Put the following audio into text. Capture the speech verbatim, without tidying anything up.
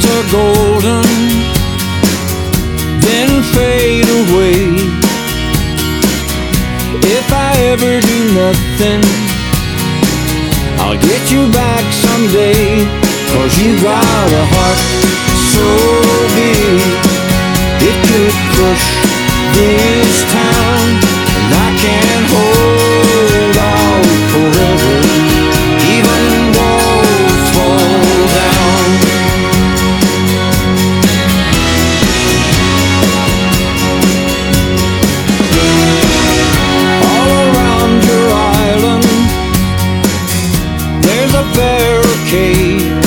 fields are golden, then fade away. If I ever do nothing, I'll get you back someday. 'Cause you got a heart so big it could crush this town. And I can't hold out forever, even walls fall down. All around your island there's a barricade.